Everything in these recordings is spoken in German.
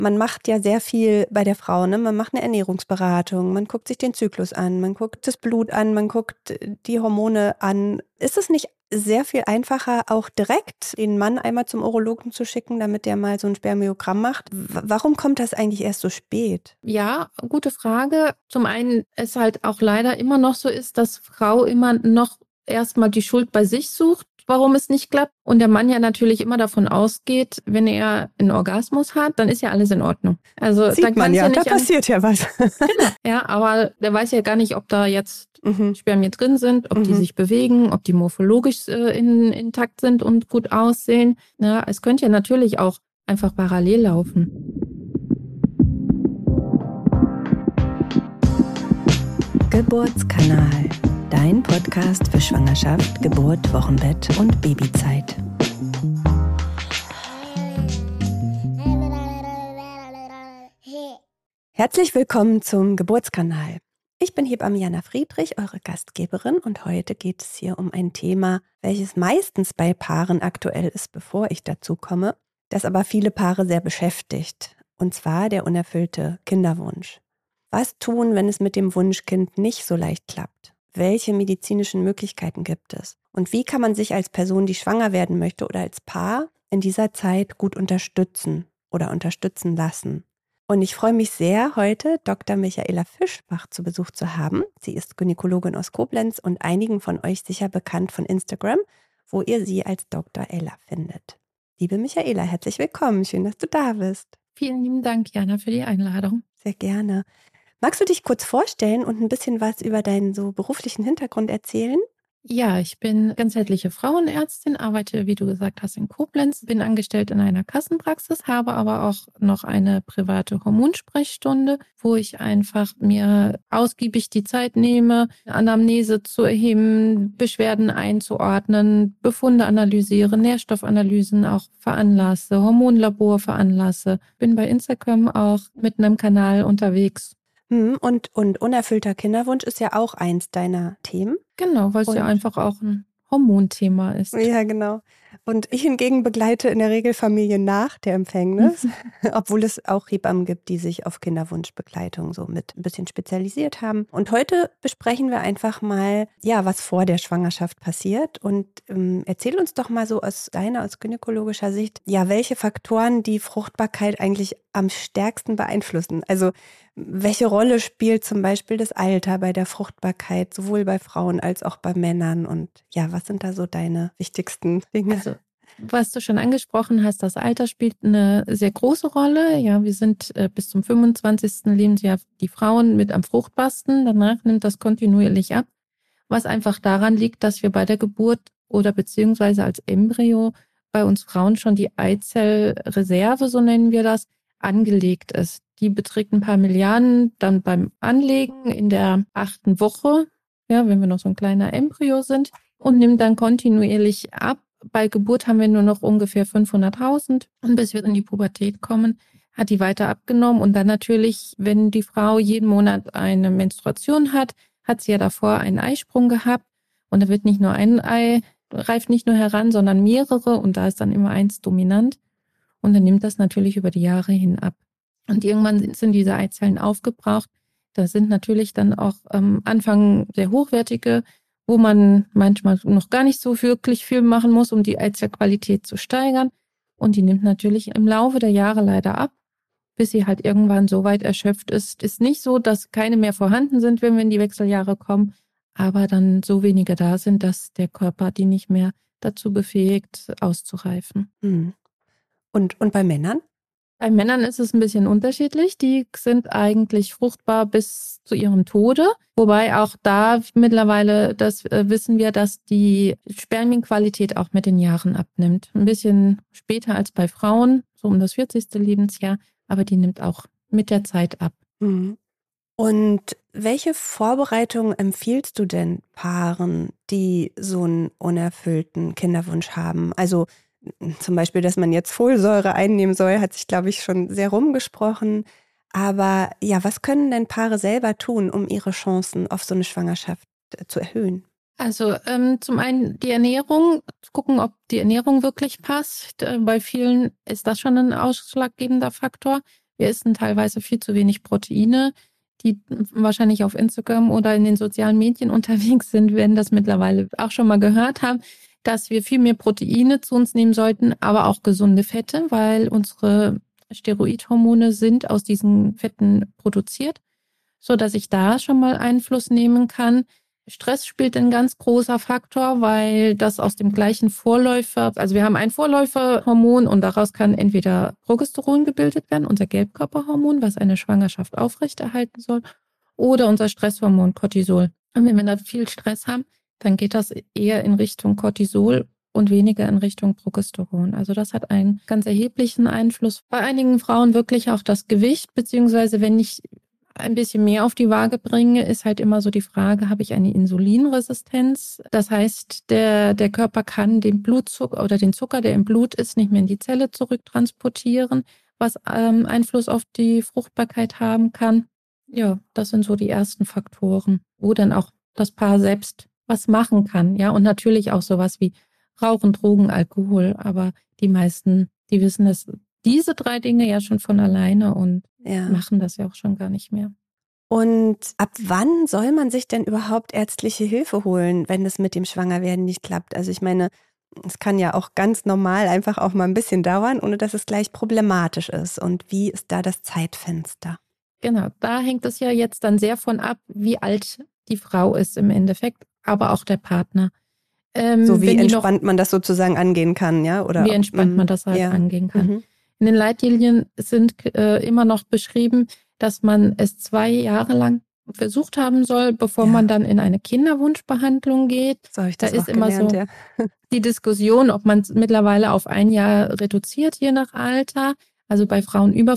man macht ja sehr viel bei der Frau, ne? Man macht eine Ernährungsberatung, man guckt sich den Zyklus an, man guckt das Blut an, man guckt die Hormone an. Ist es nicht sehr viel einfacher, auch direkt den Mann einmal zum Urologen zu schicken, damit der mal so ein Spermiogramm macht? Warum kommt das eigentlich erst so spät? Ja, gute Frage. Zum einen ist halt auch leider immer noch so ist, dass Frau immer noch erstmal die Schuld bei sich sucht, warum es nicht klappt. Und der Mann ja natürlich immer davon ausgeht, wenn er einen Orgasmus hat, dann ist ja alles in Ordnung. Also Sieht man ja, da passiert ja was. Genau, ja, aber der weiß ja gar nicht, ob da jetzt Spermien drin sind, ob die sich bewegen, ob die morphologisch intakt sind und gut aussehen. Ja, es könnte ja natürlich auch einfach parallel laufen. Geburtskanal, dein Podcast für Schwangerschaft, Geburt, Wochenbett und Babyzeit. Herzlich willkommen zum Geburtskanal. Ich bin Hebamme Jana Friedrich, eure Gastgeberin, und heute geht es hier um ein Thema, welches meistens bei Paaren aktuell ist, bevor ich dazu komme, das aber viele Paare sehr beschäftigt, und zwar der unerfüllte Kinderwunsch. Was tun, wenn es mit dem Wunschkind nicht so leicht klappt? Welche medizinischen Möglichkeiten gibt es? Und wie kann man sich als Person, die schwanger werden möchte, oder als Paar in dieser Zeit gut unterstützen oder unterstützen lassen? Und ich freue mich sehr, heute Dr. Michaela Fischbach zu Besuch zu haben. Sie ist Gynäkologin aus Koblenz und einigen von euch sicher bekannt von Instagram, wo ihr sie als Dr. Ella findet. Liebe Michaela, herzlich willkommen. Schön, dass du da bist. Vielen lieben Dank, Jana, für die Einladung. Sehr gerne. Magst du dich kurz vorstellen und ein bisschen was über deinen so beruflichen Hintergrund erzählen? Ja, ich bin ganzheitliche Frauenärztin, arbeite, wie du gesagt hast, in Koblenz, bin angestellt in einer Kassenpraxis, habe aber auch noch eine private Hormonsprechstunde, wo ich einfach mir ausgiebig die Zeit nehme, Anamnese zu erheben, Beschwerden einzuordnen, Befunde analysiere, Nährstoffanalysen auch veranlasse, Hormonlabor veranlasse. Bin bei Instagram auch mit einem Kanal unterwegs. Und unerfüllter Kinderwunsch ist ja auch eins deiner Themen. Genau, weil es ja einfach auch ein Hormonthema ist. Ja, genau. Und ich hingegen begleite in der Regel Familien nach der Empfängnis, obwohl es auch Hebammen gibt, die sich auf Kinderwunschbegleitung so mit ein bisschen spezialisiert haben. Und heute besprechen wir einfach mal, ja, was vor der Schwangerschaft passiert. Und erzähl uns doch mal so aus gynäkologischer Sicht, ja, welche Faktoren die Fruchtbarkeit eigentlich am stärksten beeinflussen. Also welche Rolle spielt zum Beispiel das Alter bei der Fruchtbarkeit, sowohl bei Frauen als auch bei Männern? Und ja, was sind da so deine wichtigsten Dinge? Also, was du schon angesprochen hast, das Alter spielt eine sehr große Rolle. Ja, wir sind bis zum 25. Lebensjahr die Frauen mit am fruchtbarsten. Danach nimmt das kontinuierlich ab, was einfach daran liegt, dass wir bei der Geburt oder beziehungsweise als Embryo bei uns Frauen schon die Eizellreserve, so nennen wir das, angelegt ist. Die beträgt ein paar Milliarden dann beim Anlegen in der 8. Woche, ja, wenn wir noch so ein kleiner Embryo sind, und nimmt dann kontinuierlich ab. Bei Geburt haben wir nur noch ungefähr 500.000 und bis wir in die Pubertät kommen, hat die weiter abgenommen. Und dann natürlich, wenn die Frau jeden Monat eine Menstruation hat, hat sie ja davor einen Eisprung gehabt und da wird nicht nur ein Ei, reift nicht nur heran, sondern mehrere und da ist dann immer eins dominant und dann nimmt das natürlich über die Jahre hin ab. Und irgendwann sind diese Eizellen aufgebraucht. Da sind natürlich dann auch am Anfang sehr hochwertige, wo man manchmal noch gar nicht so wirklich viel machen muss, um die Eizellqualität zu steigern. Und die nimmt natürlich im Laufe der Jahre leider ab, bis sie halt irgendwann so weit erschöpft ist. Ist nicht so, dass keine mehr vorhanden sind, wenn wir in die Wechseljahre kommen, aber dann so wenige da sind, dass der Körper die nicht mehr dazu befähigt, auszureifen. Und bei Männern? Bei Männern ist es ein bisschen unterschiedlich. Die sind eigentlich fruchtbar bis zu ihrem Tode. Wobei auch da mittlerweile, das wissen wir, dass die Spermienqualität auch mit den Jahren abnimmt. Ein bisschen später als bei Frauen, so um das 40. Lebensjahr. Aber die nimmt auch mit der Zeit ab. Und welche Vorbereitungen empfiehlst du denn Paaren, die so einen unerfüllten Kinderwunsch haben? Also zum Beispiel, dass man jetzt Folsäure einnehmen soll, hat sich, glaube ich, schon sehr rumgesprochen. Aber ja, was können denn Paare selber tun, um ihre Chancen auf so eine Schwangerschaft zu erhöhen? Also zum einen die Ernährung, gucken, ob die Ernährung wirklich passt. Bei vielen ist das schon ein ausschlaggebender Faktor. wir essen teilweise viel zu wenig Proteine. Die wahrscheinlich auf Instagram oder in den sozialen Medien unterwegs sind, werden das mittlerweile auch schon mal gehört haben, dass wir viel mehr Proteine zu uns nehmen sollten, aber auch gesunde Fette, weil unsere Steroidhormone sind aus diesen Fetten produziert, so dass ich da schon mal Einfluss nehmen kann. Stress spielt ein ganz großer Faktor, weil das aus dem gleichen Vorläufer, also wir haben ein Vorläuferhormon und daraus kann entweder Progesteron gebildet werden, unser Gelbkörperhormon, was eine Schwangerschaft aufrechterhalten soll, oder unser Stresshormon Cortisol. Und wenn wir da viel Stress haben, dann geht das eher in Richtung Cortisol und weniger in Richtung Progesteron. Also das hat einen ganz erheblichen Einfluss. Bei einigen Frauen wirklich auch das Gewicht, beziehungsweise wenn ich ein bisschen mehr auf die Waage bringe, ist halt immer so die Frage, habe ich eine Insulinresistenz? Das heißt, der Körper kann den Blutzucker oder den Zucker, der im Blut ist, nicht mehr in die Zelle zurücktransportieren, was Einfluss auf die Fruchtbarkeit haben kann. Ja, das sind so die ersten Faktoren, wo dann auch das Paar selbst was machen kann. Ja, und natürlich auch sowas wie Rauchen, Drogen, Alkohol. Aber die meisten, die wissen das, diese 3 Dinge ja schon von alleine und machen das ja auch schon gar nicht mehr. Und ab wann soll man sich denn überhaupt ärztliche Hilfe holen, wenn es mit dem Schwangerwerden nicht klappt? Also ich meine, es kann ja auch ganz normal einfach auch mal ein bisschen dauern, ohne dass es gleich problematisch ist. Und wie ist da das Zeitfenster? Genau, da hängt es ja jetzt dann sehr von ab, wie alt die Frau ist im Endeffekt, aber auch der Partner. So wie entspannt man das sozusagen angehen kann, ja? Oder wie entspannt man das halt angehen kann. Mhm. In den Leitlinien sind immer noch beschrieben, dass man es 2 Jahre lang versucht haben soll, bevor man dann in eine Kinderwunschbehandlung geht. So habe ich das da auch ist immer gelernt, so die Diskussion, ob man es mittlerweile auf 1 Jahr reduziert, je nach Alter. Also bei Frauen über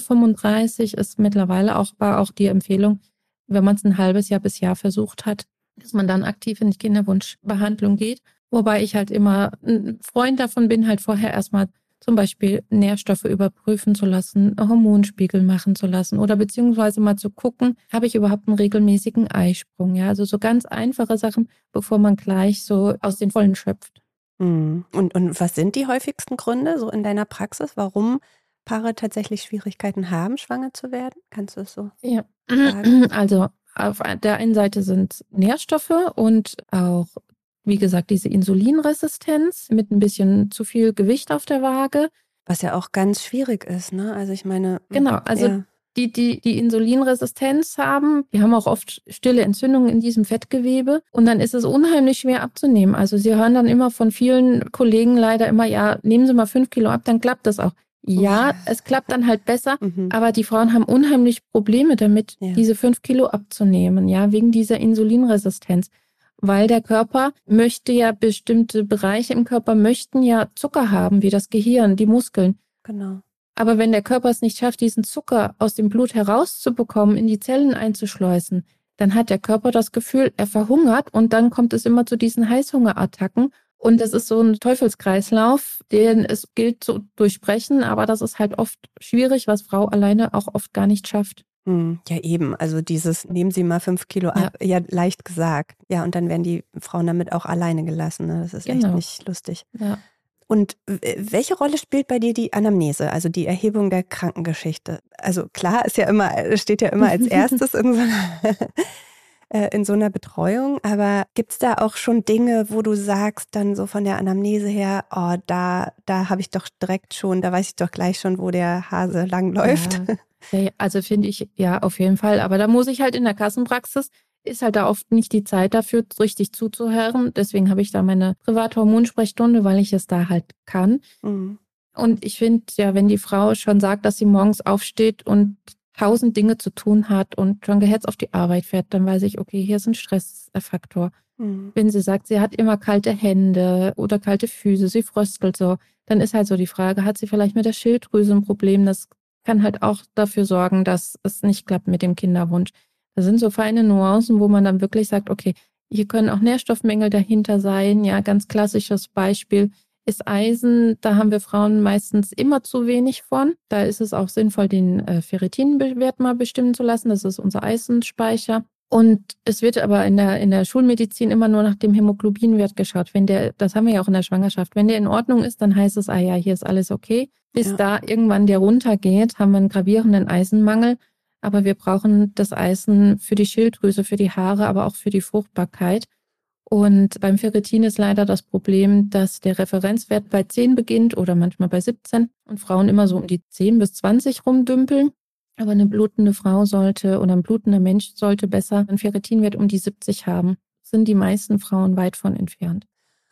35 ist mittlerweile war auch die Empfehlung, wenn man es ein halbes Jahr bis Jahr versucht hat, dass man dann aktiv in die Kinderwunschbehandlung geht. Wobei ich halt immer ein Freund davon bin, halt vorher erstmal zum Beispiel Nährstoffe überprüfen zu lassen, Hormonspiegel machen zu lassen oder beziehungsweise mal zu gucken, habe ich überhaupt einen regelmäßigen Eisprung? Ja, also so ganz einfache Sachen, bevor man gleich so aus den Vollen schöpft. Und was sind die häufigsten Gründe so in deiner Praxis, warum Paare tatsächlich Schwierigkeiten haben, schwanger zu werden? Kannst du es so sagen? Also auf der einen Seite sind Nährstoffe und auch, wie gesagt, diese Insulinresistenz mit ein bisschen zu viel Gewicht auf der Waage. Was ja auch ganz schwierig ist, ne? Also ich meine... Genau, also die Insulinresistenz haben, die haben auch oft stille Entzündungen in diesem Fettgewebe und dann ist es unheimlich schwer abzunehmen. Also sie hören dann immer von vielen Kollegen leider immer, ja, nehmen Sie mal 5 Kilo ab, dann klappt das auch. Ja, es klappt dann halt besser, aber die Frauen haben unheimlich Probleme damit, diese 5 Kilo abzunehmen, ja, wegen dieser Insulinresistenz. Weil der Körper möchte ja, bestimmte Bereiche im Körper möchten ja Zucker haben, wie das Gehirn, die Muskeln. Genau. Aber wenn der Körper es nicht schafft, diesen Zucker aus dem Blut herauszubekommen, in die Zellen einzuschleusen, dann hat der Körper das Gefühl, er verhungert und dann kommt es immer zu diesen Heißhungerattacken. Und das ist so ein Teufelskreislauf, den es gilt zu durchbrechen, aber das ist halt oft schwierig, was Frau alleine auch oft gar nicht schafft. Ja, eben. Also dieses, nehmen Sie mal 5 Kilo ab, ja, leicht gesagt. Ja, und dann werden die Frauen damit auch alleine gelassen. Ne? Das ist echt nicht lustig. Ja. Und welche Rolle spielt bei dir die Anamnese, also die Erhebung der Krankengeschichte? Also klar, steht ja immer als erstes in so einer Betreuung, aber gibt es da auch schon Dinge, wo du sagst, dann so von der Anamnese her, oh, da habe ich doch direkt schon, da weiß ich doch gleich schon, wo der Hase langläuft? Ja, also finde ich, ja, auf jeden Fall. Aber da muss ich halt in der Kassenpraxis, ist halt da oft nicht die Zeit dafür, richtig zuzuhören. Deswegen habe ich da meine private Hormonsprechstunde, weil ich es da halt kann. Und ich finde, ja, wenn die Frau schon sagt, dass sie morgens aufsteht und 1000 Dinge zu tun hat und schon gehetzt auf die Arbeit fährt, dann weiß ich, okay, hier ist ein Stressfaktor. Wenn sie sagt, sie hat immer kalte Hände oder kalte Füße, sie fröstelt so, dann ist halt so die Frage, hat sie vielleicht mit der Schilddrüse ein Problem? Das kann halt auch dafür sorgen, dass es nicht klappt mit dem Kinderwunsch. Das sind so feine Nuancen, wo man dann wirklich sagt, okay, hier können auch Nährstoffmängel dahinter sein. Ja, ganz klassisches Beispiel ist Eisen. Da haben wir Frauen meistens immer zu wenig von. Da ist es auch sinnvoll, den Ferritinwert mal bestimmen zu lassen. Das ist unser Eisenspeicher. Und es wird aber in der Schulmedizin immer nur nach dem Hämoglobinwert geschaut. Das haben wir ja auch in der Schwangerschaft. Wenn der in Ordnung ist, dann heißt es, hier ist alles okay. Bis da irgendwann der runtergeht, haben wir einen gravierenden Eisenmangel. Aber wir brauchen das Eisen für die Schilddrüse, für die Haare, aber auch für die Fruchtbarkeit. Und beim Ferritin ist leider das Problem, dass der Referenzwert bei 10 beginnt oder manchmal bei 17 und Frauen immer so um die 10 bis 20 rumdümpeln. Aber eine blutende Frau sollte oder ein blutender Mensch sollte besser einen Ferritinwert um die 70 haben. Sind die meisten Frauen weit von entfernt.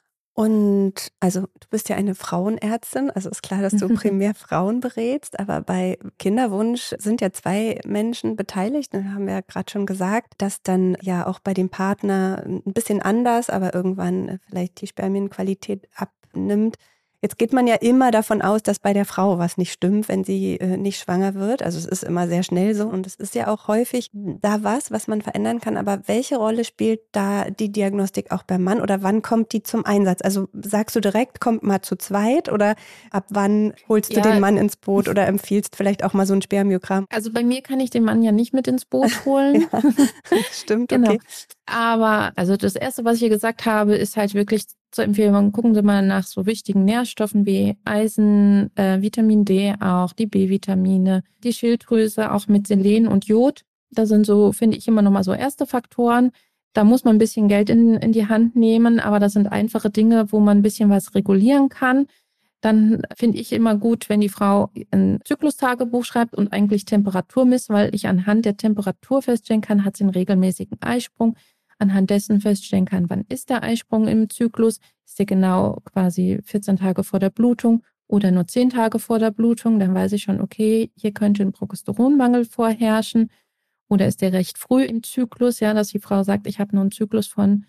Und also du bist ja eine Frauenärztin, also ist klar, dass du primär Frauen berätst, aber bei Kinderwunsch sind ja 2 Menschen beteiligt. Da haben wir ja gerade schon gesagt, dass dann ja auch bei dem Partner ein bisschen anders, aber irgendwann vielleicht die Spermienqualität abnimmt. Jetzt geht man ja immer davon aus, dass bei der Frau was nicht stimmt, wenn sie nicht schwanger wird. Also es ist immer sehr schnell so und es ist ja auch häufig da was man verändern kann. Aber welche Rolle spielt da die Diagnostik auch beim Mann oder wann kommt die zum Einsatz? Also sagst du direkt, kommt mal zu zweit oder ab wann holst du den Mann ins Boot oder empfiehlst vielleicht auch mal so ein Spermiogramm? Also bei mir kann ich den Mann ja nicht mit ins Boot holen. Ja, stimmt, genau. Okay. Aber also das Erste, was ich hier gesagt habe, ist halt wirklich zur Empfehlung, gucken Sie mal nach so wichtigen Nährstoffen wie Eisen, Vitamin D auch, die B-Vitamine, die Schilddrüse auch mit Selen und Jod. Das sind so, finde ich, immer nochmal so erste Faktoren. Da muss man ein bisschen Geld in die Hand nehmen, aber das sind einfache Dinge, wo man ein bisschen was regulieren kann. Dann finde ich immer gut, wenn die Frau ein Zyklustagebuch schreibt und eigentlich Temperatur misst, weil ich anhand der Temperatur feststellen kann, hat sie einen regelmäßigen Eisprung, anhand dessen feststellen kann, wann ist der Eisprung im Zyklus, ist der genau quasi 14 Tage vor der Blutung oder nur 10 Tage vor der Blutung, dann weiß ich schon, okay, hier könnte ein Progesteronmangel vorherrschen oder ist der recht früh im Zyklus, ja, dass die Frau sagt, ich habe nur einen Zyklus von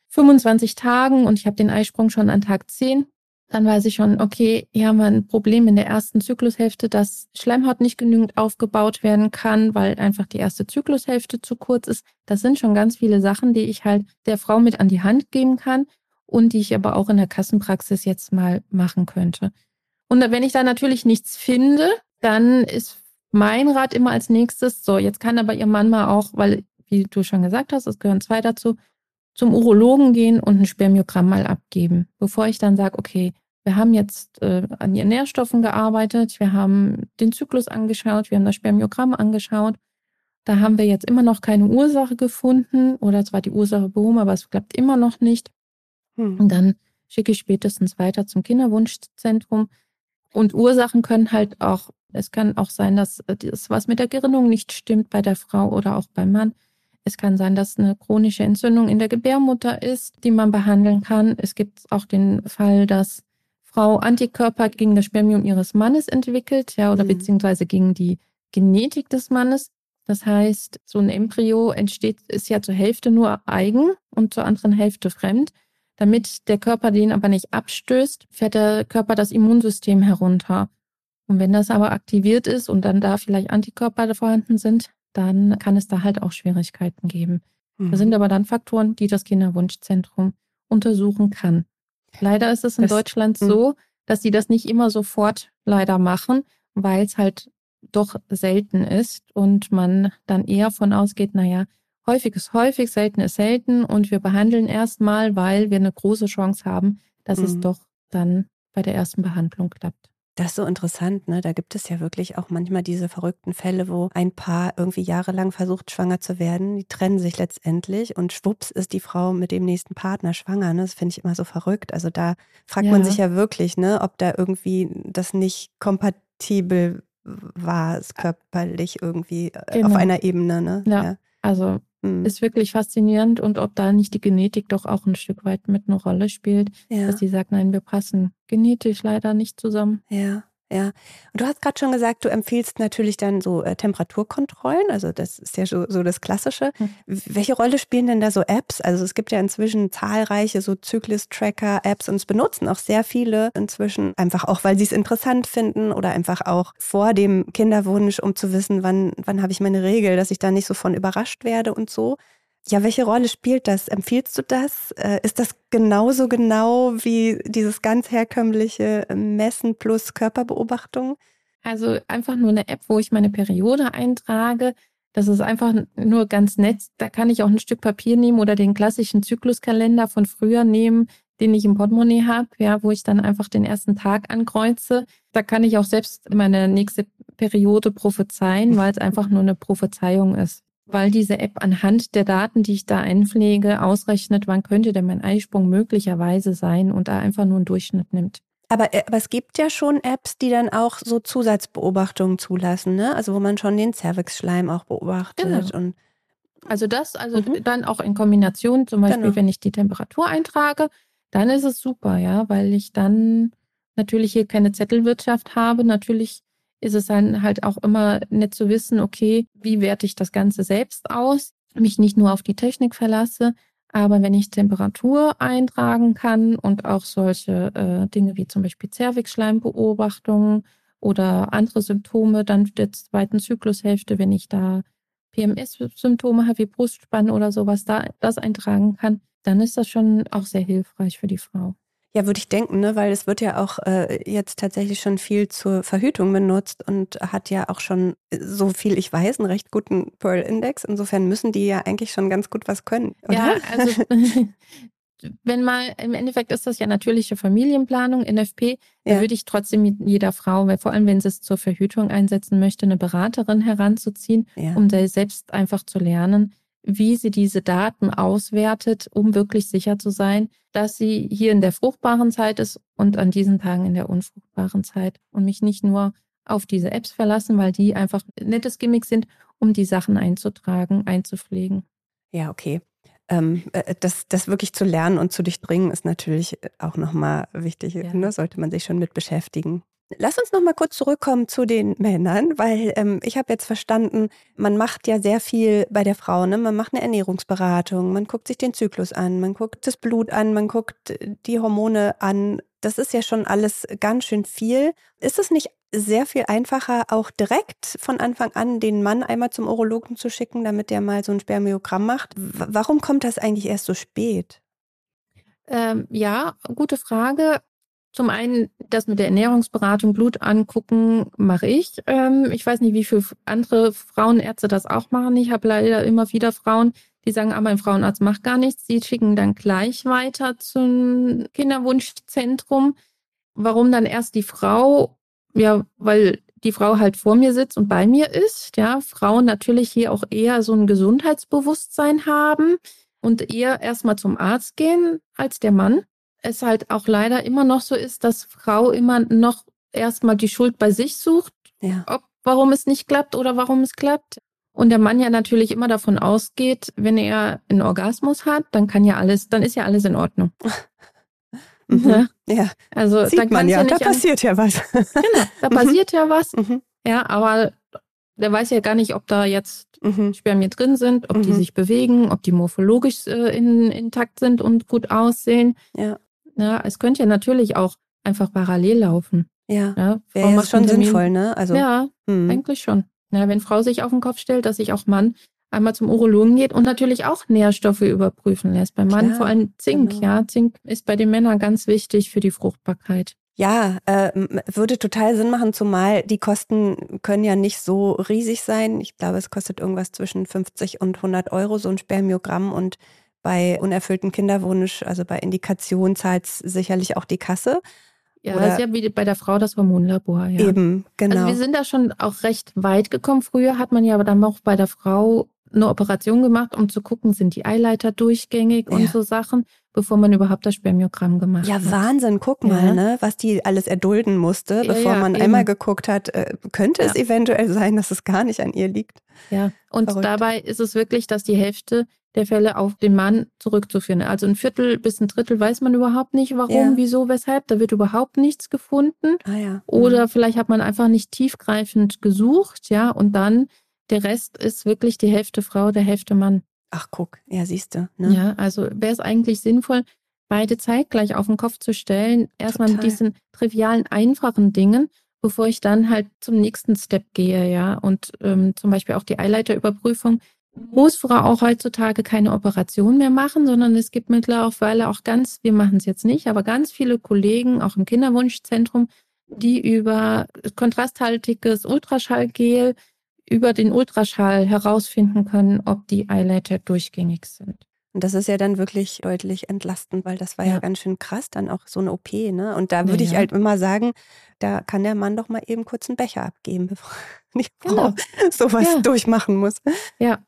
25 Tagen und ich habe den Eisprung schon an Tag 10. Dann weiß ich schon, okay, hier haben wir ein Problem in der ersten Zyklushälfte, dass Schleimhaut nicht genügend aufgebaut werden kann, weil einfach die erste Zyklushälfte zu kurz ist. Das sind schon ganz viele Sachen, die ich halt der Frau mit an die Hand geben kann und die ich aber auch in der Kassenpraxis jetzt mal machen könnte. Und wenn ich da natürlich nichts finde, dann ist mein Rat immer als nächstes, so, jetzt kann aber Ihr Mann mal auch, weil, wie du schon gesagt hast, es gehören 2 dazu, zum Urologen gehen und ein Spermiogramm mal abgeben, bevor ich dann sage, okay, wir haben jetzt an ihren Nährstoffen gearbeitet, wir haben den Zyklus angeschaut, wir haben das Spermiogramm angeschaut. Da haben wir jetzt immer noch keine Ursache gefunden oder zwar die Ursache behoben, aber es klappt immer noch nicht. Und dann schicke ich spätestens weiter zum Kinderwunschzentrum. Und Ursachen können halt auch, es kann auch sein, dass das was mit der Gerinnung nicht stimmt bei der Frau oder auch beim Mann. Es kann sein, dass eine chronische Entzündung in der Gebärmutter ist, die man behandeln kann. Es gibt auch den Fall, dass Frau Antikörper gegen das Spermium ihres Mannes entwickelt, ja, oder beziehungsweise gegen die Genetik des Mannes. Das heißt, so ein Embryo ist ja zur Hälfte nur eigen und zur anderen Hälfte fremd. Damit der Körper den aber nicht abstößt, fährt der Körper das Immunsystem herunter. Und wenn das aber aktiviert ist und dann da vielleicht Antikörper vorhanden sind, dann kann es da halt auch Schwierigkeiten geben. Das sind aber dann Faktoren, die das Kinderwunschzentrum untersuchen kann. Leider ist es in Deutschland so, dass sie das nicht immer sofort leider machen, weil es halt doch selten ist und man dann eher von ausgeht, häufig ist häufig, selten ist selten und wir behandeln erstmal, weil wir eine große Chance haben, dass es doch dann bei der ersten Behandlung klappt. Das ist so interessant, ne? Da gibt es ja wirklich auch manchmal diese verrückten Fälle, wo ein Paar irgendwie jahrelang versucht, schwanger zu werden. Die trennen sich letztendlich und schwupps ist die Frau mit dem nächsten Partner schwanger. Ne? Das finde ich immer so verrückt. Also da fragt man sich ja wirklich, ne, ob da irgendwie das nicht kompatibel war, körperlich irgendwie auf einer Ebene. Ne? Ja. Also ist wirklich faszinierend und ob da nicht die Genetik doch auch ein Stück weit mit eine Rolle spielt, dass die sagt, nein, wir passen genetisch leider nicht zusammen. Ja. Und du hast gerade schon gesagt, du empfiehlst natürlich dann so Temperaturkontrollen, also das ist ja so das Klassische. Welche Rolle spielen denn da so Apps? Also es gibt ja inzwischen zahlreiche so Zyklus-Tracker-Apps und es benutzen auch sehr viele inzwischen, einfach auch, weil sie es interessant finden oder einfach auch vor dem Kinderwunsch, um zu wissen, wann habe ich meine Regel, dass ich da nicht so von überrascht werde und so. Ja, welche Rolle spielt das? Empfiehlst du das? Ist das genauso genau wie dieses ganz herkömmliche Messen plus Körperbeobachtung? Also einfach nur eine App, wo ich meine Periode eintrage. Das ist einfach nur ganz nett. Da kann ich auch ein Stück Papier nehmen oder den klassischen Zykluskalender von früher nehmen, den ich im Portemonnaie habe, ja, wo ich dann einfach den ersten Tag ankreuze. Da kann ich auch selbst meine nächste Periode prophezeien, weil es einfach nur eine Prophezeiung ist. Weil diese App anhand der Daten, die ich da einpflege, ausrechnet, wann könnte denn mein Eisprung möglicherweise sein und da einfach nur einen Durchschnitt nimmt. Aber es gibt ja schon Apps, die dann auch so Zusatzbeobachtungen zulassen, ne? Also wo man schon den Cervixschleim auch beobachtet. Genau. Und Also dann auch in Kombination, zum Beispiel, wenn ich die Temperatur eintrage, dann ist es super, ja, weil ich dann natürlich hier keine Zettelwirtschaft habe. Natürlich ist es dann halt auch immer nett zu wissen, okay, wie werte ich das Ganze selbst aus, mich nicht nur auf die Technik verlasse, aber wenn ich Temperatur eintragen kann und auch solche Dinge wie zum Beispiel Zervixschleimbeobachtungen oder andere Symptome dann der zweiten Zyklushälfte, wenn ich da PMS-Symptome habe, wie Brustspannen oder sowas, das eintragen kann, dann ist das schon auch sehr hilfreich für die Frau. Ja, würde ich denken, ne? Weil es wird ja auch jetzt tatsächlich schon viel zur Verhütung benutzt und hat ja auch schon, so viel ich weiß, einen recht guten Pearl-Index. Insofern müssen die ja eigentlich schon ganz gut was können, oder? Ja, also wenn mal, im Endeffekt ist das ja natürliche Familienplanung, NFP, da würde ich trotzdem mit jeder Frau, weil vor allem, wenn sie es zur Verhütung einsetzen möchte, eine Beraterin heranzuziehen, um selbst einfach zu lernen, wie sie diese Daten auswertet, um wirklich sicher zu sein, dass sie hier in der fruchtbaren Zeit ist und an diesen Tagen in der unfruchtbaren Zeit und mich nicht nur auf diese Apps verlassen, weil die einfach ein nettes Gimmick sind, um die Sachen einzutragen, einzupflegen. Ja, okay. Das wirklich zu lernen und zu durchdringen ist natürlich auch nochmal wichtig, ne? Sollte man sich schon mit beschäftigen. Lass uns nochmal kurz zurückkommen zu den Männern, weil ich habe jetzt verstanden, man macht ja sehr viel bei der Frau, ne? Man macht eine Ernährungsberatung, man guckt sich den Zyklus an, man guckt das Blut an, man guckt die Hormone an. Das ist ja schon alles ganz schön viel. Ist es nicht sehr viel einfacher, auch direkt von Anfang an den Mann einmal zum Urologen zu schicken, damit der mal so ein Spermiogramm macht? Warum kommt das eigentlich erst so spät? Ja, gute Frage. Zum einen, das mit der Ernährungsberatung, Blut angucken, mache ich. Ich weiß nicht, wie viele andere Frauenärzte das auch machen. Ich habe leider immer wieder Frauen, die sagen, mein Frauenarzt macht gar nichts. Die schicken dann gleich weiter zum Kinderwunschzentrum. Warum dann erst die Frau? Ja, weil die Frau halt vor mir sitzt und bei mir ist. Ja, Frauen natürlich hier auch eher so ein Gesundheitsbewusstsein haben und eher erstmal zum Arzt gehen als der Mann. Es halt auch leider immer noch so ist, dass Frau immer noch erstmal die Schuld bei sich sucht, warum es nicht klappt oder warum es klappt. Und der Mann ja natürlich immer davon ausgeht, wenn er einen Orgasmus hat, dann ist ja alles in Ordnung. Ja, also sieht dann man ja, da passiert ja was. Genau, da passiert ja was. Ja, aber der weiß ja gar nicht, ob da jetzt Spermien drin sind, ob die sich bewegen, ob die morphologisch intakt sind und gut aussehen. Ja, es könnte ja natürlich auch einfach parallel laufen. Ja, wäre ja schon sinnvoll, ne? Also, ja, eigentlich schon. Ja, wenn Frau sich auf den Kopf stellt, dass sich auch Mann einmal zum Urologen geht und natürlich auch Nährstoffe überprüfen lässt. Beim Mann vor allem Zink. Genau. Ja, Zink ist bei den Männern ganz wichtig für die Fruchtbarkeit. Ja, würde total Sinn machen, zumal die Kosten können ja nicht so riesig sein. Ich glaube, es kostet irgendwas zwischen 50 und 100 Euro, so ein Spermiogramm. Und bei unerfülltem Kinderwunsch, also bei Indikation, zahlt es sicherlich auch die Kasse. Ja, das ist ja wie bei der Frau das Hormonlabor. Ja. Eben, genau. Also wir sind da schon auch recht weit gekommen. Früher hat man ja aber dann auch bei der Frau eine Operation gemacht, um zu gucken, sind die Eileiter durchgängig und so Sachen, bevor man überhaupt das Spermiogramm gemacht hat. Ja, Wahnsinn, guck mal, ne, was die alles erdulden musste, bevor man einmal geguckt hat, könnte es eventuell sein, dass es gar nicht an ihr liegt. Ja, und dabei ist es wirklich, dass die Hälfte der Fälle auf den Mann zurückzuführen. Also 1/4 bis 1/3 weiß man überhaupt nicht, warum, wieso, weshalb. Da wird überhaupt nichts gefunden. Oder vielleicht hat man einfach nicht tiefgreifend gesucht, ja, und dann der Rest ist wirklich die Hälfte Frau, der Hälfte Mann. Ach, guck, ja, siehst du. Ne? Ja, also wäre es eigentlich sinnvoll, beide zeitgleich auf den Kopf zu stellen. Erstmal mit diesen trivialen, einfachen Dingen, bevor ich dann halt zum nächsten Step gehe, ja. Und zum Beispiel auch die Eileiterüberprüfung muss Frau auch heutzutage keine Operation mehr machen, sondern es gibt mittlerweile auch wir machen es jetzt nicht, aber ganz viele Kollegen, auch im Kinderwunschzentrum, die über kontrasthaltiges Ultraschallgel über den Ultraschall herausfinden können, ob die Eileiter durchgängig sind. Und das ist ja dann wirklich deutlich entlastend, weil das war ja ganz schön krass, dann auch so eine OP, ne? Und da würde ich halt immer sagen, da kann der Mann doch mal eben kurz einen Becher abgeben, bevor die Frau sowas durchmachen muss. Ja.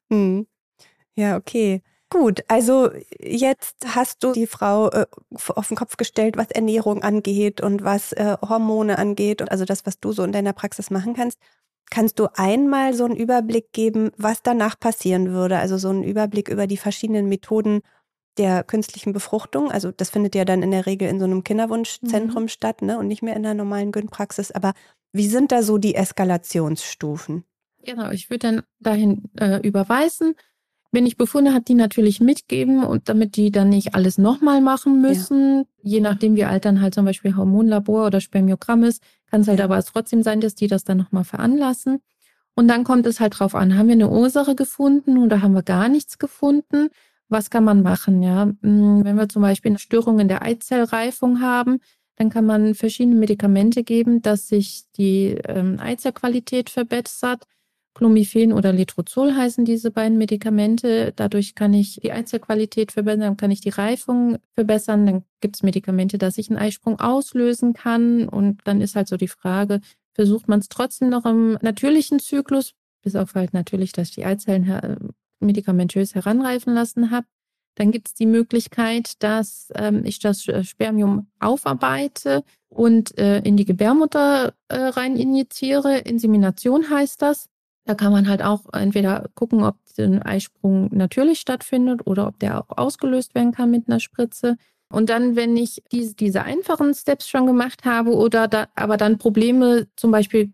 Ja, okay. Gut, also jetzt hast du die Frau auf den Kopf gestellt, was Ernährung angeht und was Hormone angeht und also das, was du so in deiner Praxis machen kannst. Kannst du einmal so einen Überblick geben, was danach passieren würde? Also so einen Überblick über die verschiedenen Methoden der künstlichen Befruchtung. Also das findet ja dann in der Regel in so einem Kinderwunschzentrum statt, ne? Und nicht mehr in der normalen Gyn-Praxis. Aber wie sind da so die Eskalationsstufen? Genau, ich würde dann dahin überweisen. Wenn ich Befunde habe, die natürlich mitgeben und damit die dann nicht alles nochmal machen müssen, je nachdem wie alt dann halt zum Beispiel Hormonlabor oder Spermiogramm ist, kann es halt aber trotzdem sein, dass die das dann nochmal veranlassen. Und dann kommt es halt drauf an, haben wir eine Ursache gefunden oder haben wir gar nichts gefunden? Was kann man machen? Ja, wenn wir zum Beispiel eine Störung in der Eizellreifung haben, dann kann man verschiedene Medikamente geben, dass sich die Eizellqualität verbessert. Clomiphen oder Letrozol heißen diese beiden Medikamente. Dadurch kann ich die Eizellqualität verbessern, kann ich die Reifung verbessern. Dann gibt es Medikamente, dass ich einen Eisprung auslösen kann. Und dann ist halt so die Frage, versucht man es trotzdem noch im natürlichen Zyklus, bis auf halt natürlich, dass ich die Eizellen medikamentös heranreifen lassen habe. Dann gibt es die Möglichkeit, dass ich das Spermium aufarbeite und in die Gebärmutter rein injiziere. Insemination heißt das. Da kann man halt auch entweder gucken, ob ein Eisprung natürlich stattfindet oder ob der auch ausgelöst werden kann mit einer Spritze. Und dann, wenn ich diese einfachen Steps schon gemacht habe oder aber dann Probleme zum Beispiel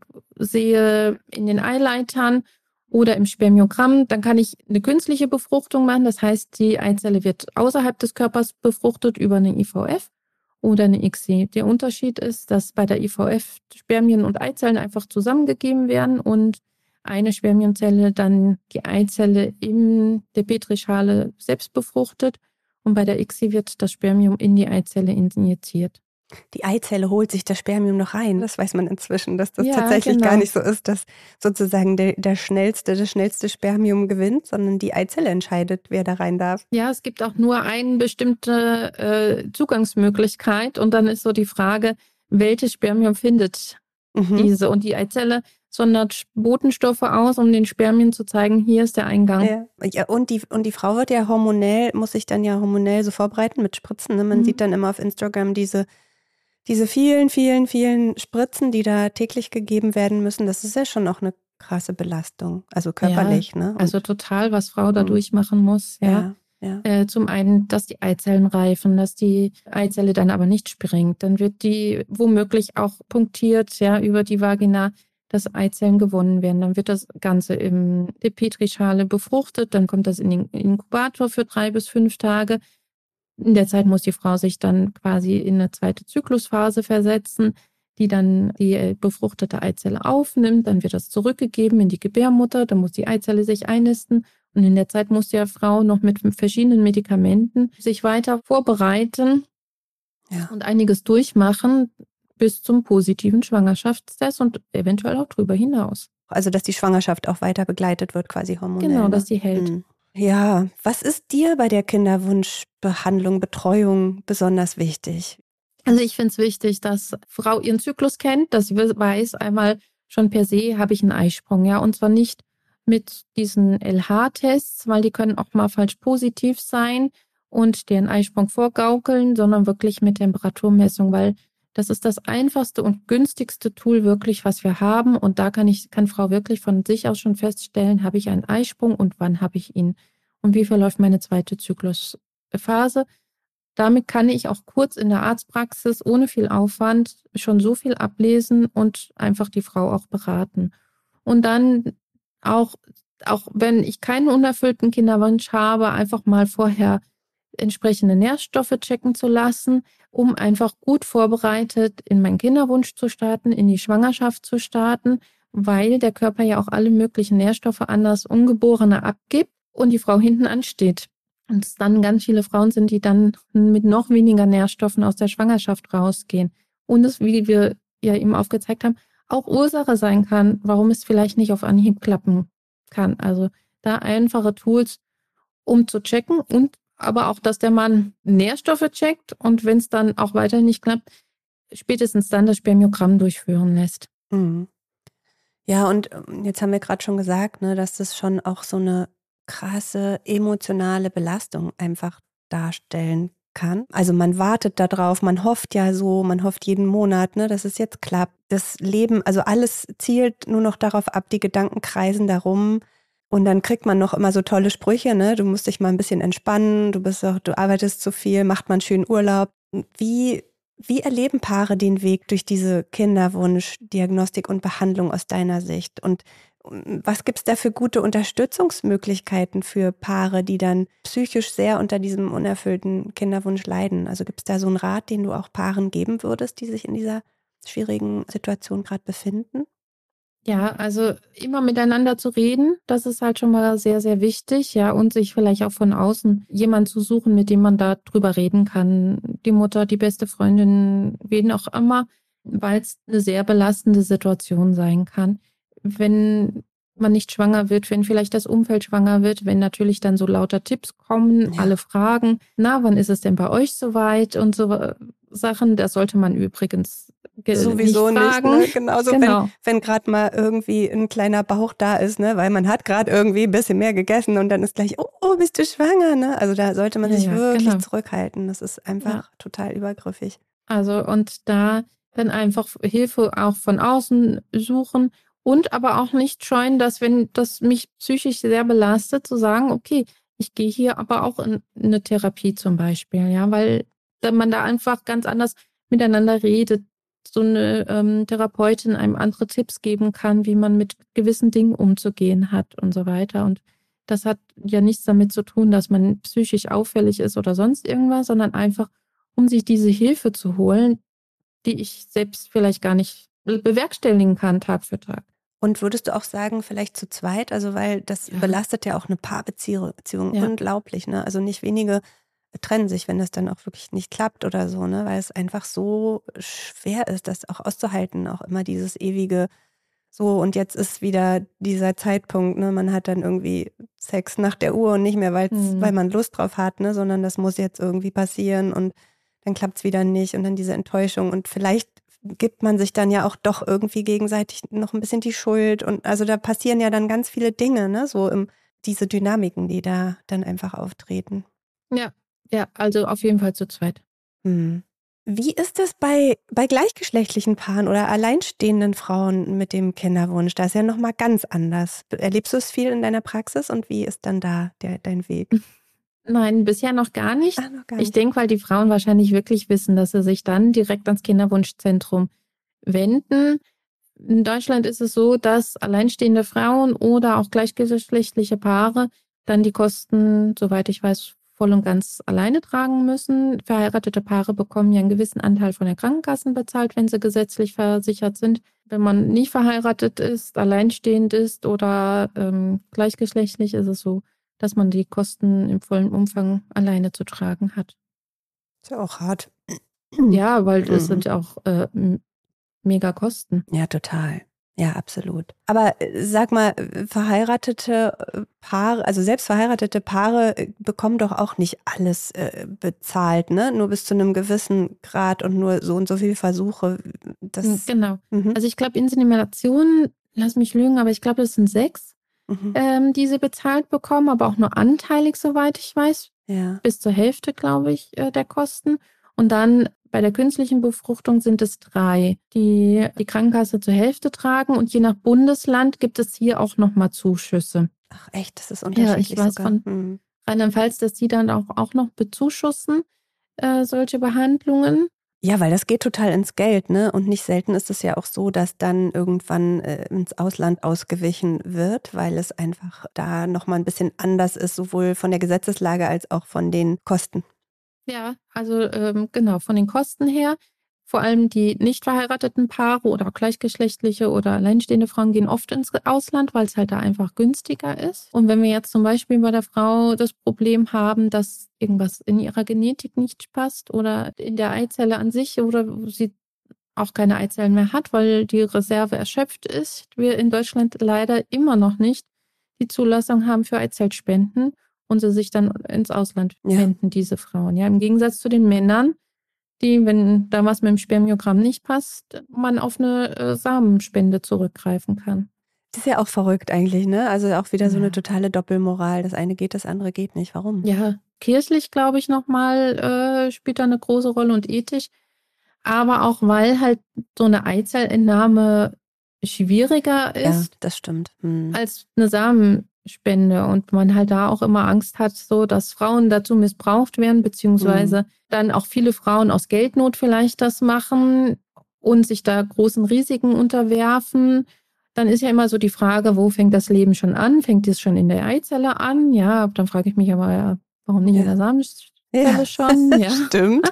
sehe in den Eileitern oder im Spermiogramm, dann kann ich eine künstliche Befruchtung machen. Das heißt, die Eizelle wird außerhalb des Körpers befruchtet über eine IVF oder eine ICSI. Der Unterschied ist, dass bei der IVF Spermien und Eizellen einfach zusammengegeben werden und eine Spermienzelle dann die Eizelle in der Petrischale selbst befruchtet und bei der ICSI wird das Spermium in die Eizelle injiziert. Die Eizelle holt sich das Spermium noch rein. Das weiß man inzwischen, dass das tatsächlich gar nicht so ist, dass sozusagen das schnellste Spermium gewinnt, sondern die Eizelle entscheidet, wer da rein darf. Ja, es gibt auch nur eine bestimmte Zugangsmöglichkeit und dann ist so die Frage, welches Spermium findet diese und die Eizelle sondert Botenstoffe aus, um den Spermien zu zeigen, hier ist der Eingang. Ja, und die Frau wird ja muss sich dann ja hormonell so vorbereiten mit Spritzen. Ne? Man sieht dann immer auf Instagram diese vielen, vielen, vielen Spritzen, die da täglich gegeben werden müssen. Das ist ja schon auch eine krasse Belastung, also körperlich. Ja, ne? Und also total, was Frau da durchmachen muss. Ja. Zum einen, dass die Eizellen reifen, dass die Eizelle dann aber nicht springt. Dann wird die womöglich auch punktiert, ja, über die Vagina, dass Eizellen gewonnen werden. Dann wird das Ganze in der Petrischale befruchtet, dann kommt das in den Inkubator für 3 bis 5 Tage. In der Zeit muss die Frau sich dann quasi in eine zweite Zyklusphase versetzen, die dann die befruchtete Eizelle aufnimmt. Dann wird das zurückgegeben in die Gebärmutter, dann muss die Eizelle sich einnisten. Und in der Zeit muss die Frau noch mit verschiedenen Medikamenten sich weiter vorbereiten und einiges durchmachen, bis zum positiven Schwangerschaftstest und eventuell auch darüber hinaus. Also, dass die Schwangerschaft auch weiter begleitet wird, quasi hormonell. Genau, dass die hält. Ja, was ist dir bei der Kinderwunschbehandlung, Betreuung besonders wichtig? Also ich finde es wichtig, dass Frau ihren Zyklus kennt, dass sie weiß, einmal schon per se habe ich einen Eisprung, ja, und zwar nicht mit diesen LH-Tests, weil die können auch mal falsch positiv sein und den Eisprung vorgaukeln, sondern wirklich mit Temperaturmessung, weil das ist das einfachste und günstigste Tool wirklich, was wir haben. Und da kann Frau wirklich von sich aus schon feststellen, habe ich einen Eisprung und wann habe ich ihn? Und wie verläuft meine zweite Zyklusphase? Damit kann ich auch kurz in der Arztpraxis ohne viel Aufwand schon so viel ablesen und einfach die Frau auch beraten. Und dann auch wenn ich keinen unerfüllten Kinderwunsch habe, einfach mal vorher entsprechende Nährstoffe checken zu lassen, um einfach gut vorbereitet in meinen Kinderwunsch zu starten, in die Schwangerschaft zu starten, weil der Körper ja auch alle möglichen Nährstoffe an das Ungeborene abgibt und die Frau hinten ansteht. Und es dann ganz viele Frauen sind, die dann mit noch weniger Nährstoffen aus der Schwangerschaft rausgehen. Und es, wie wir ja eben aufgezeigt haben, auch Ursache sein kann, warum es vielleicht nicht auf Anhieb klappen kann. Also da einfache Tools, um zu checken und aber auch, dass der Mann Nährstoffe checkt und wenn es dann auch weiter nicht klappt, spätestens dann das Spermiogramm durchführen lässt. Mhm. Ja, und jetzt haben wir gerade schon gesagt, ne, dass das schon auch so eine krasse emotionale Belastung einfach darstellen kann. Also, man wartet da drauf, man hofft ja so, man hofft jeden Monat, ne, dass es jetzt klappt. Das Leben, also alles zielt nur noch darauf ab, die Gedanken kreisen darum. Und dann kriegt man noch immer so tolle Sprüche, ne? Du musst dich mal ein bisschen entspannen, du arbeitest zu viel, macht mal einen schönen Urlaub. Wie wie erleben Paare den Weg durch diese Kinderwunschdiagnostik und Behandlung aus deiner Sicht? Und was gibt es da für gute Unterstützungsmöglichkeiten für Paare, die dann psychisch sehr unter diesem unerfüllten Kinderwunsch leiden? Also gibt es da so einen Rat, den du auch Paaren geben würdest, die sich in dieser schwierigen Situation gerade befinden? Ja, also immer miteinander zu reden, das ist halt schon mal sehr, sehr wichtig, ja, und sich vielleicht auch von außen jemand zu suchen, mit dem man da drüber reden kann. Die Mutter, die beste Freundin, wen auch immer, weil es eine sehr belastende Situation sein kann. Wenn man nicht schwanger wird, wenn vielleicht das Umfeld schwanger wird, wenn natürlich dann so lauter Tipps kommen, alle Ja. fragen, na, wann ist es denn bei euch soweit und so Sachen, das sollte man übrigens nicht Sowieso nicht, fragen. ne? Genauso, Genau. wenn gerade mal irgendwie ein kleiner Bauch da ist, ne, weil man hat gerade irgendwie ein bisschen mehr gegessen und dann ist gleich: „Oh, bist du schwanger?", ne? Also, da sollte man Ja, sich ja, wirklich genau. zurückhalten. Das ist Ja, einfach total übergriffig. also und da dann einfach Hilfe auch von außen suchen und aber auch nicht scheuen, dass wenn das mich psychisch sehr belastet, zu sagen, okay, ich gehe hier aber auch in eine Therapie zum Beispiel, ja, weil wenn man da einfach ganz anders miteinander redet, so eine Therapeutin einem andere Tipps geben kann, wie man mit gewissen Dingen umzugehen hat und so weiter. Und das hat ja nichts damit zu tun, dass man psychisch auffällig ist oder sonst irgendwas, sondern einfach um sich diese Hilfe zu holen, die ich selbst vielleicht gar nicht bewerkstelligen kann Tag für Tag. Und würdest du auch sagen, vielleicht zu zweit? Also, weil das Ja, belastet ja auch eine Paarbeziehung ja. unglaublich, ne? Also, nicht wenige trennen sich, wenn das dann auch wirklich nicht klappt oder so, ne? Weil es einfach so schwer ist, das auch auszuhalten, auch immer dieses ewige so und jetzt ist wieder dieser Zeitpunkt, ne? Man hat dann irgendwie Sex nach der Uhr und nicht mehr, weil Mhm. man Lust drauf hat, ne? Sondern das muss jetzt irgendwie passieren und dann klappt's wieder nicht und dann diese Enttäuschung und vielleicht gibt man sich dann ja auch doch irgendwie gegenseitig noch ein bisschen die Schuld und also da passieren ja dann ganz viele Dinge, ne? So diese Dynamiken, die da dann einfach auftreten. Ja, ja, also auf jeden Fall zu zweit. Mhm. Wie ist das bei gleichgeschlechtlichen Paaren oder alleinstehenden Frauen mit dem Kinderwunsch? Da ist ja noch mal ganz anders. Erlebst du es viel in deiner Praxis und wie ist dann da dein Weg? Nein, bisher noch gar nicht. Ah, noch gar Ich nicht. denke, weil die Frauen wahrscheinlich wirklich wissen, dass sie sich dann direkt ans Kinderwunschzentrum wenden. In Deutschland ist es so, dass alleinstehende Frauen oder auch gleichgeschlechtliche Paare dann die Kosten, soweit ich weiß, voll und ganz alleine tragen müssen. Verheiratete Paare bekommen ja einen gewissen Anteil von den Krankenkassen bezahlt, wenn sie gesetzlich versichert sind. Wenn man nicht verheiratet ist, alleinstehend ist oder gleichgeschlechtlich, ist es so, dass man die Kosten im vollen Umfang alleine zu tragen hat. Ist ja auch hart. Ja, weil es Mhm. sind ja auch mega Kosten. Ja, total. Ja, absolut. Aber sag mal, verheiratete Paare, also selbst verheiratete Paare bekommen doch auch nicht alles bezahlt, ne? Nur bis zu einem gewissen Grad und nur so und so viele Versuche. Das, Genau. mhm, Also ich glaube, Insemination, lass mich lügen, aber ich glaube, es sind 6, mhm, die sie bezahlt bekommen, aber auch nur anteilig, soweit ich weiß. ja. Bis zur Hälfte, glaube ich, der Kosten. Und dann bei der künstlichen Befruchtung sind es 3, die die Krankenkasse zur Hälfte tragen. Und je nach Bundesland gibt es hier auch nochmal Zuschüsse. Ach echt, das ist Ja, ich unterschiedlich weiß sogar. von Mhm. Rheinland-Pfalz, dass die dann auch noch bezuschussen, solche Behandlungen. Ja, weil das geht total ins Geld, ne? Und nicht selten ist es ja auch so, dass dann irgendwann ins Ausland ausgewichen wird, weil es einfach da nochmal ein bisschen anders ist, sowohl von der Gesetzeslage als auch von den Kosten. Ja, also genau, von den Kosten her. Vor allem die nicht verheirateten Paare oder auch gleichgeschlechtliche oder alleinstehende Frauen gehen oft ins Ausland, weil es halt da einfach günstiger ist. Und wenn wir jetzt zum Beispiel bei der Frau das Problem haben, dass irgendwas in ihrer Genetik nicht passt oder in der Eizelle an sich oder sie auch keine Eizellen mehr hat, weil die Reserve erschöpft ist. Wir in Deutschland leider immer noch nicht die Zulassung haben für Eizellspenden und sie sich dann ins Ausland wenden, diese Frauen. Ja, im Gegensatz zu den Männern, die, wenn da was mit dem Spermiogramm nicht passt, man auf eine Samenspende zurückgreifen kann. Das ist ja auch verrückt eigentlich, ne? Also auch wieder so eine totale Doppelmoral. Das eine geht, das andere geht nicht. Warum? Ja, kirchlich, glaube ich, nochmal spielt da eine große Rolle und ethisch. Aber auch, weil halt so eine Eizellentnahme schwieriger ist. Ja, das stimmt. Als eine Samenspende und man halt da auch immer Angst hat, so dass Frauen dazu missbraucht werden, beziehungsweise dann auch viele Frauen aus Geldnot vielleicht das machen und sich da großen Risiken unterwerfen. Dann ist ja immer so die Frage, wo fängt das Leben schon an? Fängt es schon in der Eizelle an? Ja, dann frage ich mich aber, ja, warum nicht in der Samenzelle schon? Ja, stimmt.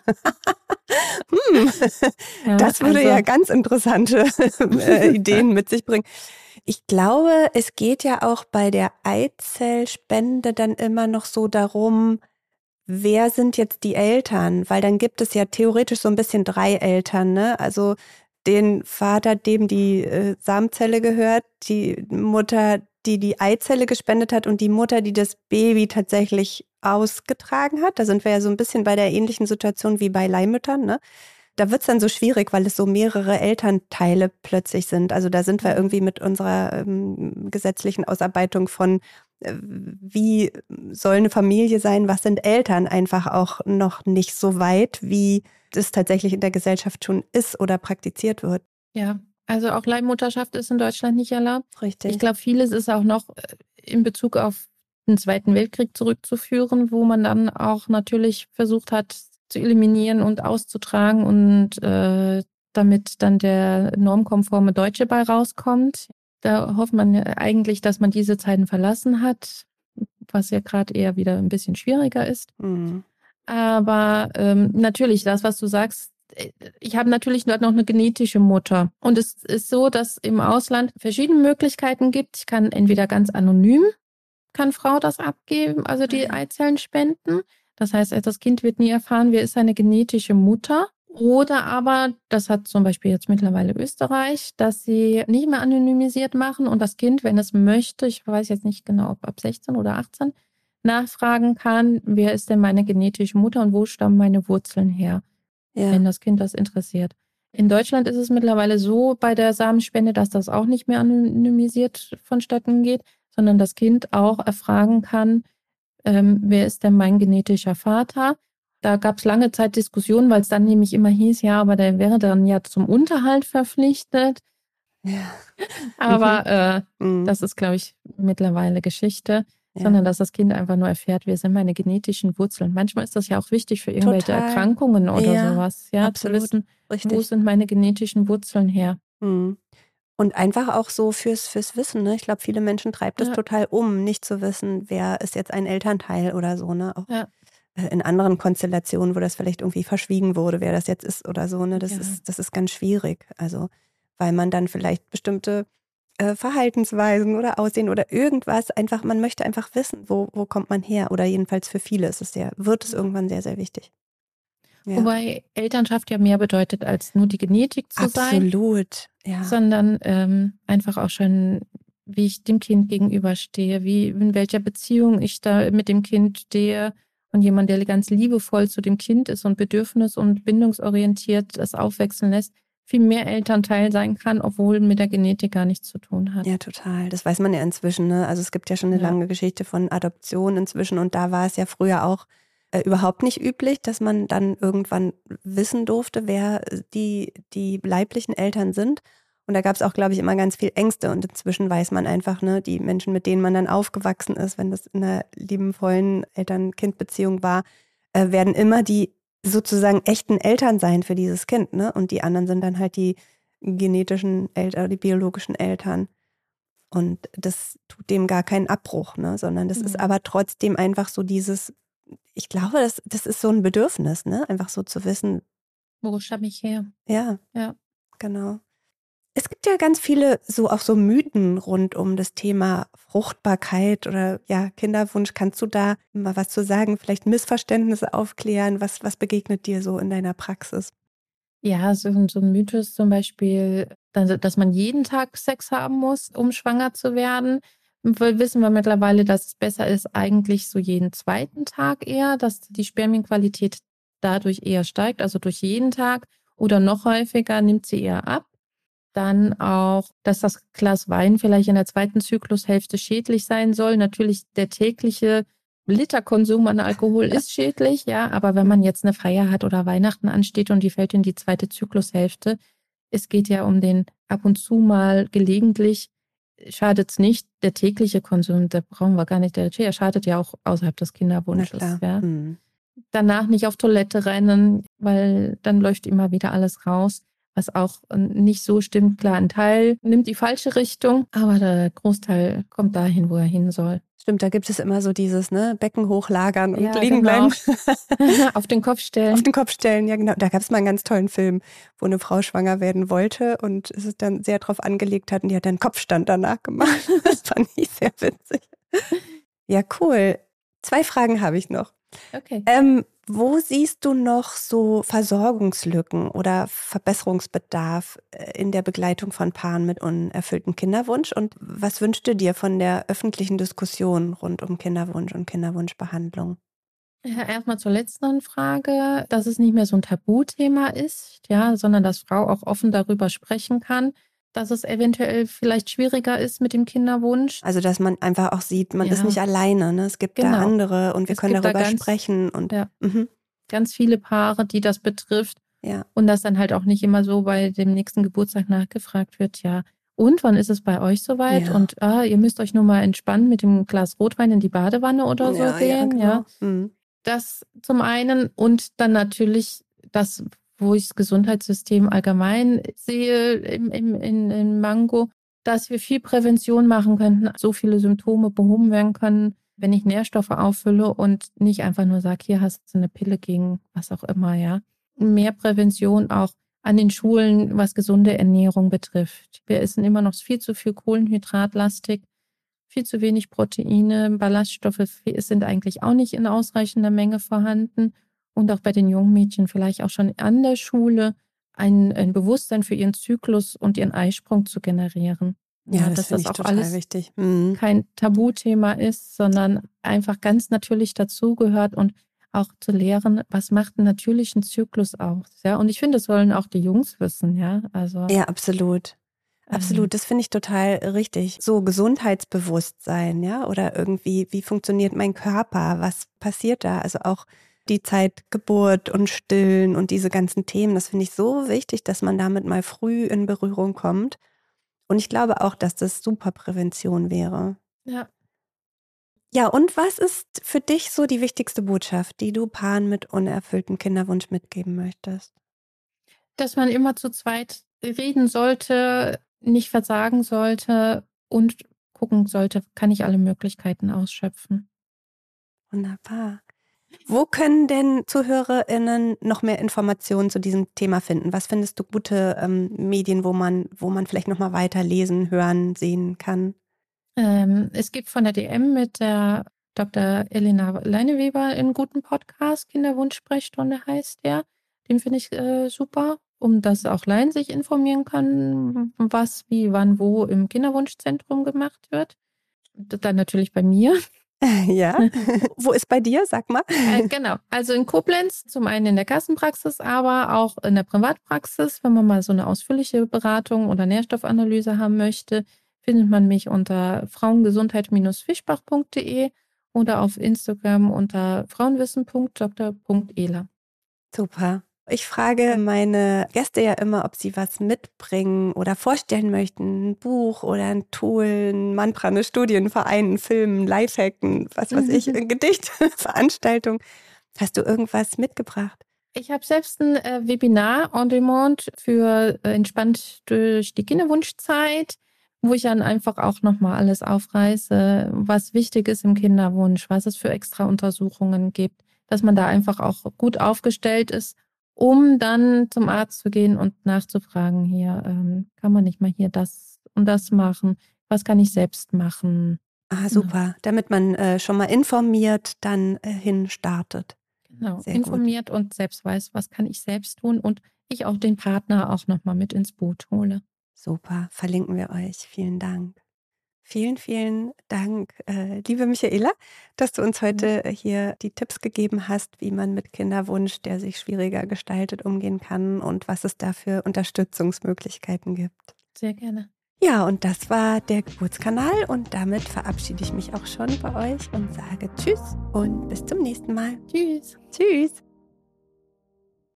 Das würde ja ganz interessante Ideen mit sich bringen. Ich glaube, es geht ja auch bei der Eizellspende dann immer noch so darum, wer sind jetzt die Eltern? Weil dann gibt es ja theoretisch so ein bisschen 3 Eltern, ne? Also den Vater, dem die Samenzelle gehört, die Mutter, die die Eizelle gespendet hat und die Mutter, die das Baby tatsächlich ausgetragen hat. Da sind wir ja so ein bisschen bei der ähnlichen Situation wie bei Leihmüttern, ne? Da wird es dann so schwierig, weil es so mehrere Elternteile plötzlich sind. Also da sind wir irgendwie mit unserer gesetzlichen Ausarbeitung von, wie soll eine Familie sein, was sind Eltern, einfach auch noch nicht so weit, wie das tatsächlich in der Gesellschaft schon ist oder praktiziert wird. Ja, also auch Leihmutterschaft ist in Deutschland nicht erlaubt. Richtig. Ich glaube, vieles ist auch noch in Bezug auf den Zweiten Weltkrieg zurückzuführen, wo man dann auch natürlich versucht hat, zu eliminieren und auszutragen und damit dann der normkonforme Deutsche bei rauskommt. Da hofft man ja eigentlich, dass man diese Zeiten verlassen hat, was ja gerade eher wieder ein bisschen schwieriger ist. Aber natürlich, das, was du sagst, ich habe natürlich dort noch eine genetische Mutter. Und es ist so, dass im Ausland verschiedene Möglichkeiten gibt. Ich kann entweder ganz anonym, kann Frau das abgeben, also die Eizellen spenden. Das heißt, das Kind wird nie erfahren, wer ist seine genetische Mutter. Oder aber, das hat zum Beispiel jetzt mittlerweile Österreich, dass sie nicht mehr anonymisiert machen und das Kind, wenn es möchte, ich weiß jetzt nicht genau, ob ab 16 oder 18, nachfragen kann, wer ist denn meine genetische Mutter und wo stammen meine Wurzeln her, wenn das Kind das interessiert. In Deutschland ist es mittlerweile so bei der Samenspende, dass das auch nicht mehr anonymisiert vonstatten geht, sondern das Kind auch erfragen kann, wer ist denn mein genetischer Vater? Da gab es lange Zeit Diskussionen, weil es dann nämlich immer hieß, ja, aber der wäre dann ja zum Unterhalt verpflichtet. Ja. Aber das ist, glaube ich, mittlerweile Geschichte, sondern dass das Kind einfach nur erfährt, wer sind meine genetischen Wurzeln. Manchmal ist das ja auch wichtig für irgendwelche Erkrankungen oder sowas, ja, absolut. zu wissen, Richtig. wo sind meine genetischen Wurzeln her. Und einfach auch so fürs Wissen, ne? Ich glaube, viele Menschen treibt es total nicht zu wissen, wer ist jetzt ein Elternteil oder so, ne? Auch in anderen Konstellationen, wo das vielleicht irgendwie verschwiegen wurde, wer das jetzt ist oder so, ne? Das ist ganz schwierig. Also, weil man dann vielleicht bestimmte Verhaltensweisen oder Aussehen oder irgendwas einfach, man möchte einfach wissen, wo kommt man her? Oder jedenfalls für viele wird es irgendwann sehr, sehr wichtig. Ja. Wobei Elternschaft ja mehr bedeutet, als nur die Genetik zu sein. Absolut, ja. Sondern einfach auch schon, wie ich dem Kind gegenüberstehe, in welcher Beziehung ich da mit dem Kind stehe und jemand, der ganz liebevoll zu dem Kind ist und bedürfnis- und bindungsorientiert das aufwachsen lässt, viel mehr Elternteil sein kann, obwohl mit der Genetik gar nichts zu tun hat. Ja, total. Das weiß man ja inzwischen, ne? Also es gibt ja schon eine lange Geschichte von Adoption inzwischen und da war es ja früher auch überhaupt nicht üblich, dass man dann irgendwann wissen durfte, wer die leiblichen Eltern sind. Und da gab es auch, glaube ich, immer ganz viel Ängste. Und inzwischen weiß man einfach, ne, die Menschen, mit denen man dann aufgewachsen ist, wenn das in einer liebenvollen Eltern-Kind-Beziehung war, werden immer die sozusagen echten Eltern sein für dieses Kind, ne? Und die anderen sind dann halt die genetischen Eltern, die biologischen Eltern. Und das tut dem gar keinen Abbruch, ne? Sondern das ist aber trotzdem einfach so dieses, ich glaube, das ist so ein Bedürfnis, ne? Einfach so zu wissen. Wo stamme ich her? Ja, genau. Es gibt ja ganz viele auch so Mythen rund um das Thema Fruchtbarkeit oder Kinderwunsch. Kannst du da mal was zu sagen? Vielleicht Missverständnisse aufklären? Was begegnet dir so in deiner Praxis? Ja, so ein Mythos zum Beispiel, dass man jeden Tag Sex haben muss, um schwanger zu werden. Wissen wir mittlerweile, dass es besser ist, eigentlich so jeden zweiten Tag eher, dass die Spermienqualität dadurch eher steigt, also durch jeden Tag oder noch häufiger nimmt sie eher ab. Dann auch, dass das Glas Wein vielleicht in der zweiten Zyklushälfte schädlich sein soll. Natürlich der tägliche Literkonsum an Alkohol ist schädlich, ja, aber wenn man jetzt eine Feier hat oder Weihnachten ansteht und die fällt in die zweite Zyklushälfte, es geht ja um den ab und zu mal gelegentlich, schadet es nicht. Der tägliche Konsum, da brauchen wir gar nicht, der schadet ja auch außerhalb des Na Kinderwunsches, klar. ja. Danach nicht auf Toilette rennen, weil dann läuft immer wieder alles raus, was auch nicht so stimmt. Klar, ein Teil nimmt die falsche Richtung, aber der Großteil kommt dahin, wo er hin soll. Stimmt, da gibt es immer so dieses, ne, Becken hochlagern und Ja, liegen genau. bleiben. Auf den Kopf stellen. Auf den Kopf stellen, ja genau. Da gab es mal einen ganz tollen Film, wo eine Frau schwanger werden wollte und es ist dann sehr drauf angelegt hat und die hat dann Kopfstand danach gemacht. Das fand ich sehr witzig. Ja, cool. 2 Fragen habe ich noch. Okay. Wo siehst du noch so Versorgungslücken oder Verbesserungsbedarf in der Begleitung von Paaren mit unerfülltem Kinderwunsch? Und was wünschst du dir von der öffentlichen Diskussion rund um Kinderwunsch und Kinderwunschbehandlung? Ja, erstmal zur letzten Frage, dass es nicht mehr so ein Tabuthema ist, ja, sondern dass Frau auch offen darüber sprechen kann, dass es eventuell vielleicht schwieriger ist mit dem Kinderwunsch. Also, dass man einfach auch sieht, man ist Ja, nicht alleine, ne? Es gibt da genau. andere und wir Es können gibt da darüber sprechen und ja, mhm, ganz viele Paare, die das betrifft. ja. Und dass dann halt auch nicht immer so bei dem nächsten Geburtstag nachgefragt wird, ja, und wann ist es bei euch soweit? Ja. Und ihr müsst euch nur mal entspannen mit dem Glas Rotwein in die Badewanne oder so Ja, gehen, ja. genau. Mhm. Das zum einen und dann natürlich das, wo ich das Gesundheitssystem allgemein sehe in Mango, dass wir viel Prävention machen könnten, so viele Symptome behoben werden können, wenn ich Nährstoffe auffülle und nicht einfach nur sage, hier hast du eine Pille gegen was auch immer, ja. Mehr Prävention auch an den Schulen, was gesunde Ernährung betrifft. Wir essen immer noch viel zu viel Kohlenhydratlastig, viel zu wenig Proteine, Ballaststoffe sind eigentlich auch nicht in ausreichender Menge vorhanden. Und auch bei den jungen Mädchen vielleicht auch schon an der Schule ein Bewusstsein für ihren Zyklus und ihren Eisprung zu generieren. Ja, Ja, das dass finde das ich auch total alles wichtig. Mhm. kein Tabuthema ist, sondern einfach ganz natürlich dazugehört und auch zu lehren, was macht einen natürlichen Zyklus aus. Ja, und ich finde, das sollen auch die Jungs wissen, ja. Also Ja, absolut. Absolut, das finde ich total richtig. So Gesundheitsbewusstsein, ja, oder irgendwie, wie funktioniert mein Körper? Was passiert da? Also auch die Zeit Geburt und Stillen und diese ganzen Themen, das finde ich so wichtig, dass man damit mal früh in Berührung kommt. Und ich glaube auch, dass das super Prävention wäre. ja, Ja, und was ist für dich so die wichtigste Botschaft, die du Paaren mit unerfülltem Kinderwunsch mitgeben möchtest? dass man immer zu zweit reden sollte, nicht versagen sollte und gucken sollte, kann ich alle Möglichkeiten ausschöpfen. Wunderbar. Wo können denn ZuhörerInnen noch mehr Informationen zu diesem Thema finden? Was findest du gute Medien, wo man vielleicht noch mal weiter lesen, hören, sehen kann? Es gibt von der DM mit der Dr. Elena Leineweber einen guten Podcast, Kinderwunsch-Sprechstunde heißt der. Den finde ich super, um dass auch Laien sich informieren können, was, wie, wann, wo im Kinderwunschzentrum gemacht wird. Dann natürlich bei mir. Ja. Wo ist bei dir? Sag mal. Genau, also in Koblenz, zum einen in der Kassenpraxis, aber auch in der Privatpraxis. Wenn man mal so eine ausführliche Beratung oder Nährstoffanalyse haben möchte, findet man mich unter frauengesundheit-fischbach.de oder auf Instagram unter frauenwissen.dr.ela. Super. Ich frage meine Gäste ja immer, ob sie was mitbringen oder vorstellen möchten. Ein Buch oder ein Tool, ein Mantra, eine Studie, ein Verein, ein Film, ein Lifehack, was weiß ich, ein Gedicht, Veranstaltung. Hast du irgendwas mitgebracht? Ich habe selbst ein Webinar on Demand für entspannt durch die Kinderwunschzeit, wo ich dann einfach auch nochmal alles aufreiße, was wichtig ist im Kinderwunsch, was es für extra Untersuchungen gibt, dass man da einfach auch gut aufgestellt ist, um dann zum Arzt zu gehen und nachzufragen, hier kann man nicht mal hier das und das machen, was kann ich selbst machen. Ah, Genau. super. Damit man schon mal informiert dann hin startet. Genau, Sehr gut. informiert und selbst weiß, was kann ich selbst tun und ich auch den Partner auch nochmal mit ins Boot hole. Super, verlinken wir euch. Vielen Dank. Vielen, vielen Dank, liebe Michaela, dass du uns heute hier die Tipps gegeben hast, wie man mit Kinderwunsch, der sich schwieriger gestaltet, umgehen kann und was es da für Unterstützungsmöglichkeiten gibt. Sehr gerne. Ja, und das war der Geburtskanal und damit verabschiede ich mich auch schon bei euch und sage Tschüss und bis zum nächsten Mal. Tschüss. Tschüss.